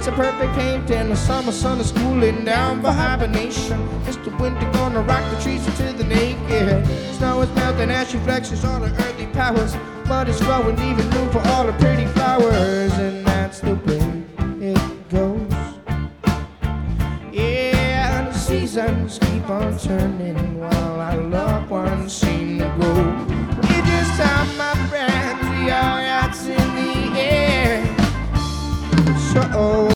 It's a perfect painting. The summer sun is cooling down for hibernation. It's the winter gonna rock the trees into the naked. Snow is melting, ashy flexes all the earthly powers. Mud is growing, leaving room for all the pretty flowers. And that's the way it goes. Yeah, the seasons keep on turning while our loved ones seem to go. We just have my friends, we are out in the air. So